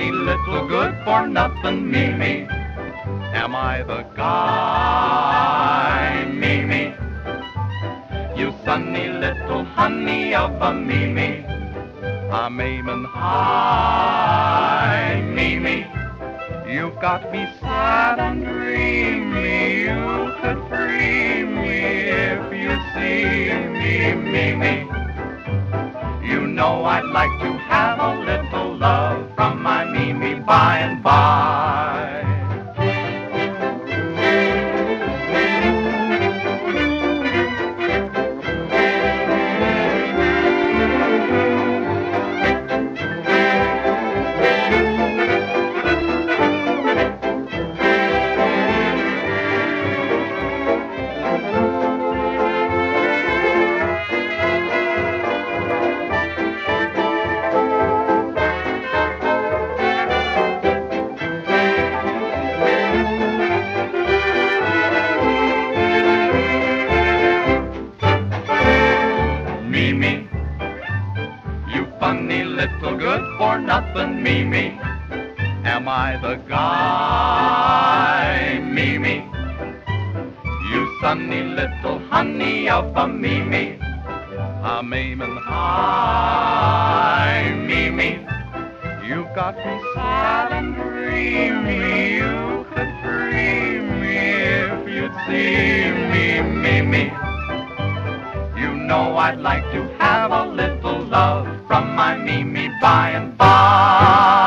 funny little good-for-nothing Mimi. Am I the guy, Mimi? You sunny little honey of a Mimi. I'm aiming high, Mimi. You've got me sad and dreamy. You could free me if you see me, Mimi. You know I'd like to have a little love from my Mimi by and by. Mimi, you funny little good-for-nothing Mimi. Am I the guy, Mimi? You sunny little honey of a Mimi. I'm aiming high, Mimi. You got me sad and dreamy. You could free me if you'd see me, Mimi. You know I'd like to have a little love from my Mimi by and by.